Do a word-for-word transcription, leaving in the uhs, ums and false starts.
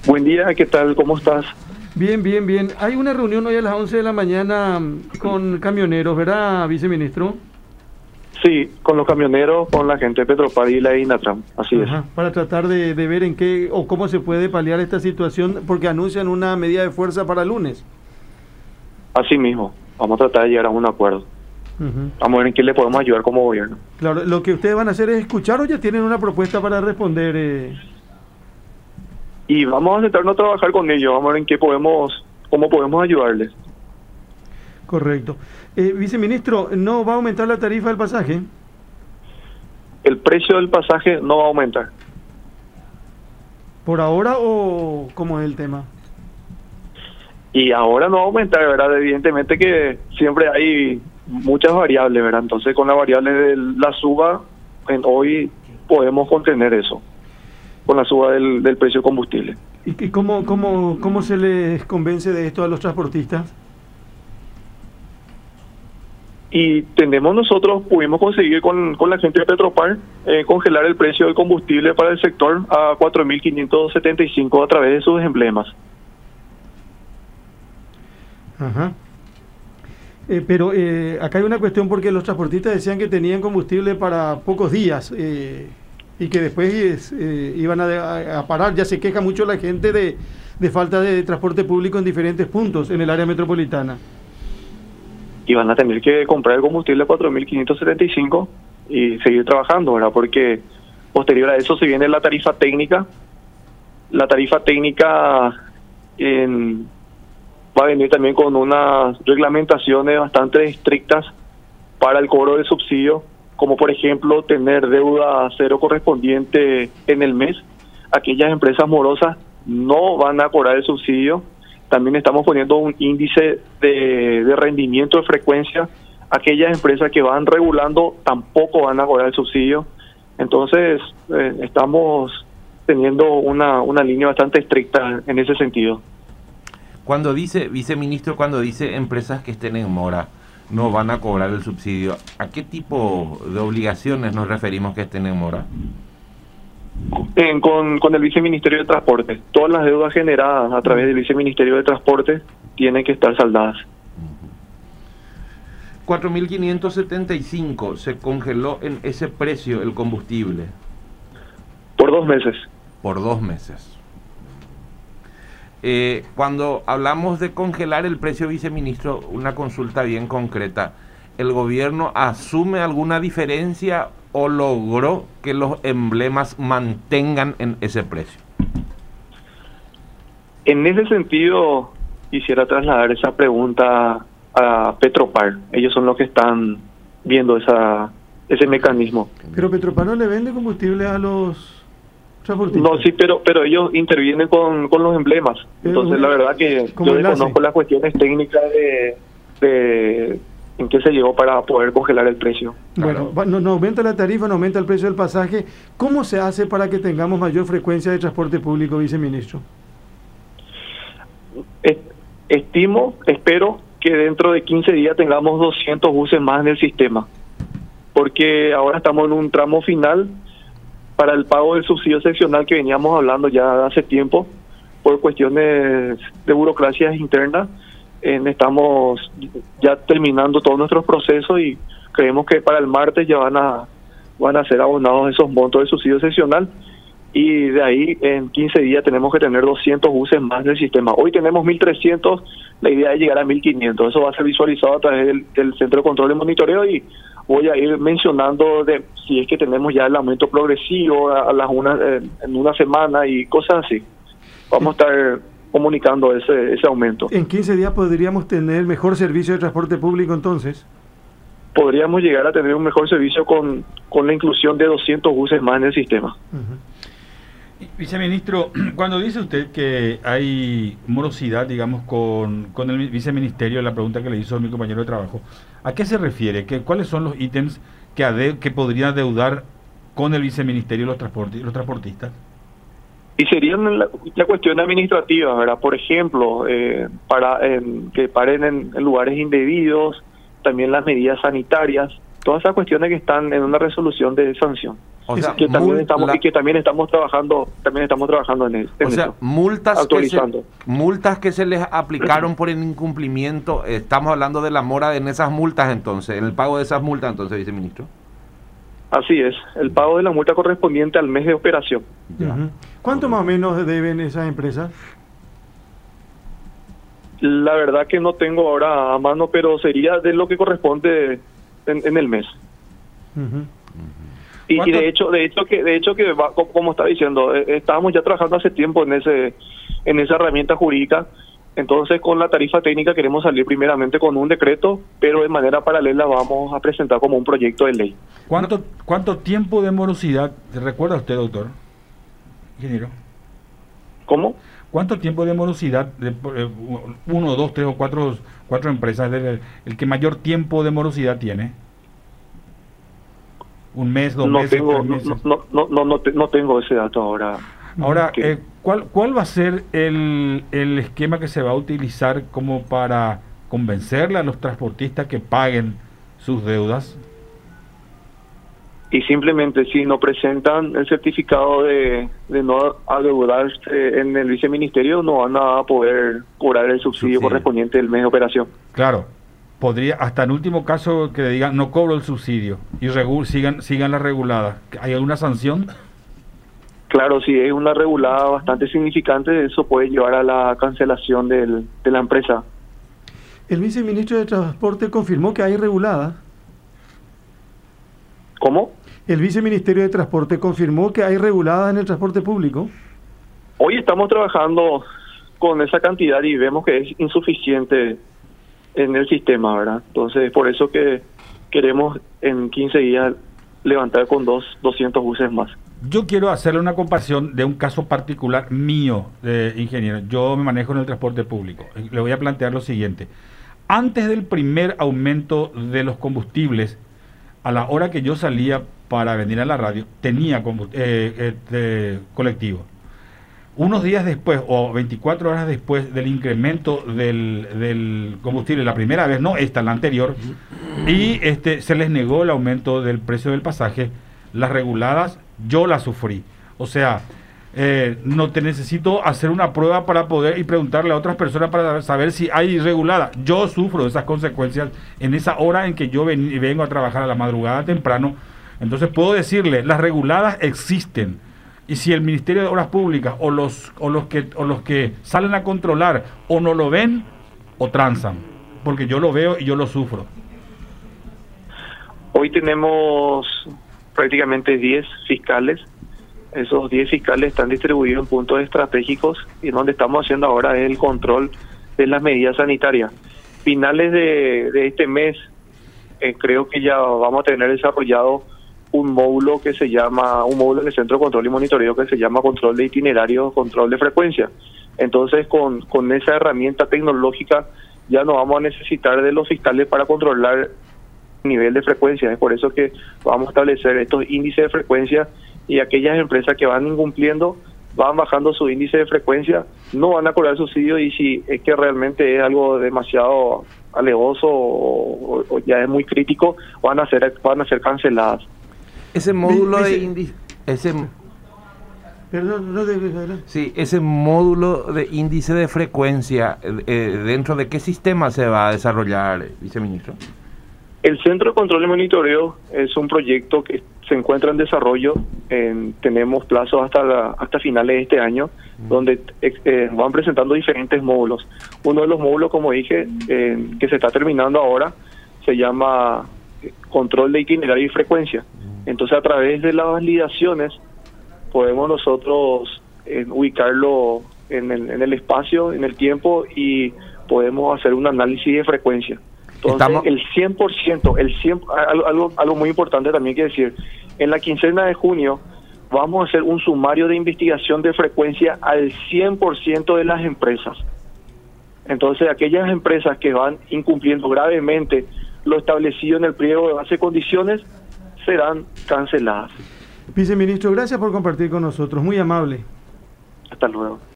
Buen día, ¿qué tal? ¿Cómo estás? Bien, bien, bien. Hay una reunión hoy a las once de la mañana con camioneros, ¿verdad, viceministro? Sí, con los camioneros, con la gente de Petropar y la de Inatram, así Ajá, es. para tratar de, de ver en qué o cómo se puede paliar esta situación, porque anuncian una medida de fuerza para el lunes. Así mismo, vamos a tratar de llegar a un acuerdo. Ujú. Vamos a ver en qué le podemos ayudar como gobierno. Claro, lo que ustedes van a hacer es escuchar o ya tienen una propuesta para responder. Eh... Y vamos a sentarnos a trabajar con ellos, vamos a ver en qué podemos, cómo podemos ayudarles. Correcto. Eh, viceministro, ¿no va a aumentar la tarifa del pasaje? El precio del pasaje no va a aumentar. ¿Por ahora o cómo es el tema? Y ahora no va a aumentar, ¿verdad? Evidentemente que siempre hay muchas variables, ¿verdad? Entonces con la variable de la suba, en hoy podemos contener eso, con la suba del, del precio del combustible. ¿Y cómo, cómo, cómo se les convence de esto a los transportistas? Y tenemos nosotros, pudimos conseguir con, con la gente de Petropar eh, congelar el precio del combustible para el sector a cuatro mil quinientos setenta y cinco a través de sus emblemas. Ajá. Eh, pero eh, acá hay una cuestión porque los transportistas decían que tenían combustible para pocos días eh, y que después eh, iban a, a parar. Ya se queja mucho la gente de, de falta de transporte público en diferentes puntos en el área metropolitana. Y van a tener que comprar el combustible a cuatro mil quinientos setenta y cinco y seguir trabajando, ¿verdad? Porque posterior a eso se viene la tarifa técnica. La tarifa técnica en, va a venir también con unas reglamentaciones bastante estrictas para el cobro de subsidio, como por ejemplo tener deuda cero correspondiente en el mes. Aquellas empresas morosas no van a cobrar el subsidio. También estamos poniendo un índice de, de rendimiento de frecuencia. Aquellas empresas que van regulando tampoco van a cobrar el subsidio. Entonces, eh, estamos teniendo una, una línea bastante estricta en ese sentido. Cuando dice, viceministro, cuando dice empresas que estén en mora no van a cobrar el subsidio, ¿a qué tipo de obligaciones nos referimos que estén en mora? En, con, con el Viceministerio de Transporte, todas las deudas generadas a través del Viceministerio de Transporte tienen que estar saldadas. cuatro mil quinientos setenta y cinco se congeló en ese precio el combustible. Por dos meses. Por dos meses. Eh, cuando hablamos de congelar el precio, viceministro, una consulta bien concreta. ¿El gobierno asume alguna diferencia o logró que los emblemas mantengan en ese precio? En ese sentido, quisiera trasladar esa pregunta a Petropar. Ellos son los que están viendo esa ese mecanismo. Pero Petropar no le vende combustible a los transportistas. No, sí, pero pero ellos intervienen con, con los emblemas. Entonces, la verdad que yo desconozco las cuestiones técnicas de... de en qué se llegó para poder congelar el precio. Bueno, claro. no, no aumenta la tarifa, no aumenta el precio del pasaje. ¿Cómo se hace para que tengamos mayor frecuencia de transporte público, viceministro? Estimo, espero que dentro de quince días tengamos doscientos buses más en el sistema, porque ahora estamos en un tramo final para el pago del subsidio seccional que veníamos hablando ya hace tiempo, por cuestiones de burocracias internas. Eh, estamos ya terminando todos nuestros procesos y creemos que para el martes ya van a van a ser abonados esos montos de subsidio seccional, y de ahí en quince días tenemos que tener doscientos buses más del sistema. Hoy tenemos mil trescientos, la idea es llegar a mil quinientos. Eso va a ser visualizado a través del, del Centro de Control y Monitoreo, y voy a ir mencionando de si es que tenemos ya el aumento progresivo a, a las una, eh, en una semana y cosas así. Vamos a estar comunicando ese ese aumento. ¿En quince días podríamos tener mejor servicio de transporte público entonces? Podríamos llegar a tener un mejor servicio con, con la inclusión de doscientos buses más en el sistema. Uh-huh. Viceministro, cuando dice usted que hay morosidad, digamos, con, con el viceministerio, la pregunta que le hizo mi compañero de trabajo, ¿a qué se refiere? ¿Qué, ¿Cuáles son los ítems que, ade, que podrían deudar con el viceministerio los, transporti, los transportistas? Y serían la, la cuestión administrativa, ¿verdad? Por ejemplo, eh, para eh, que paren en, en lugares indebidos, también las medidas sanitarias, todas esas cuestiones que están en una resolución de sanción. O sea, que también mul- estamos la- y que también estamos trabajando, también estamos trabajando en, el- en O sea, eso. multas que, se, Actualizando. multas que se les aplicaron por el incumplimiento, estamos hablando de la mora en esas multas entonces, en el pago de esas multas entonces, viceministro. Así es, el pago de la multa correspondiente al mes de operación. Ya. Ujú. ¿Cuánto más o menos deben esas empresas? La verdad que no tengo ahora a mano, pero sería de lo que corresponde en, en el mes. Ujú. Y, y ¿Cuánto? de hecho, de hecho que, de hecho que va, co- como está diciendo, eh, estábamos ya trabajando hace tiempo en ese, en esa herramienta jurídica. Entonces, con la tarifa técnica queremos salir primeramente con un decreto, pero de manera paralela vamos a presentar como un proyecto de ley. ¿Cuánto, ¿Cuánto tiempo de morosidad recuerda usted, doctor? Ingeniero. ¿Cómo? ¿Cuánto tiempo de morosidad, de, eh, uno, dos, tres o cuatro, cuatro empresas, el, el que mayor tiempo de morosidad tiene? ¿Un mes, dos No meses, tengo, tres no, meses? no, no, no, no, te- no tengo ese dato ahora. Ahora, ¿Qué? eh, ¿cuál, ¿cuál va a ser el, el esquema que se va a utilizar como para convencerle a los transportistas que paguen sus deudas? Y simplemente si no presentan el certificado de, de no adeudarse en el viceministerio, no van a poder cobrar el subsidio Subsidio. correspondiente del mes de operación. Claro, podría, hasta en último caso que le digan no cobro el subsidio y regu- sigan, sigan las reguladas. ¿Hay alguna sanción? Claro, si es una regulada bastante significante, eso puede llevar a la cancelación del, de la empresa. El viceministro de Transporte confirmó que hay regulada. ¿Cómo? El viceministerio de Transporte confirmó que hay regulada en el transporte público. Hoy estamos trabajando con esa cantidad y vemos que es insuficiente en el sistema, ¿verdad? Entonces, por eso que queremos en quince días levantar con dos, doscientos buses más. Yo quiero hacerle una comparación de un caso particular mío, eh, ingeniero. Yo me manejo en el transporte público. Le voy a plantear lo siguiente. Antes del primer aumento de los combustibles, a la hora que yo salía para venir a la radio, tenía combu- eh, eh, colectivo. Unos días después, o veinticuatro horas después del incremento del, del combustible, la primera vez, no esta, la anterior, y este se les negó el aumento del precio del pasaje, las reguladas, yo las sufrí. O sea, eh, no te necesito hacer una prueba para poder y preguntarle a otras personas para saber si hay irregulada. Yo sufro esas consecuencias en esa hora en que yo ven, vengo a trabajar a la madrugada temprano. Entonces puedo decirle, las reguladas existen. Y si el Ministerio de Obras Públicas o los, o los que o los que salen a controlar o no lo ven o transan, porque yo lo veo y yo lo sufro. Hoy tenemos prácticamente diez fiscales. Esos diez fiscales están distribuidos en puntos estratégicos y donde estamos haciendo ahora es el control de las medidas sanitarias. Finales de, de este mes, eh, creo que ya vamos a tener desarrollado un módulo que se llama, un módulo en el Centro de Control y Monitoreo que se llama control de itinerario, control de frecuencia. Entonces, con, con esa herramienta tecnológica ya no vamos a necesitar de los fiscales para controlar el nivel de frecuencia. Es por eso que vamos a establecer estos índices de frecuencia y aquellas empresas que van incumpliendo van bajando su índice de frecuencia, no van a cobrar subsidio, y si es que realmente es algo demasiado alevoso o, o ya es muy crítico, van a ser van a ser canceladas. Ese módulo Vi- de vice- índice, ese, Perdón, no debe adelante. sí, ese módulo de índice de frecuencia, eh, eh, ¿dentro de qué sistema se va a desarrollar, viceministro? El Centro de Control y Monitoreo es un proyecto que se encuentra en desarrollo. En, tenemos plazos hasta la, hasta finales de este año, mm. donde eh, van presentando diferentes módulos. Uno de los módulos, como dije, eh, que se está terminando ahora, se llama control de itinerario y frecuencia. Entonces, a través de las validaciones, podemos nosotros eh, ubicarlo en el, en el espacio, en el tiempo, y podemos hacer un análisis de frecuencia. Entonces, Estamos... el cien por ciento, el cien, algo, algo, algo muy importante también que decir, en la quincena de junio vamos a hacer un sumario de investigación de frecuencia al cien por ciento de las empresas. Entonces, aquellas empresas que van incumpliendo gravemente lo establecido en el pliego de base de condiciones serán canceladas. Viceministro, gracias por compartir con nosotros, muy amable. Hasta luego.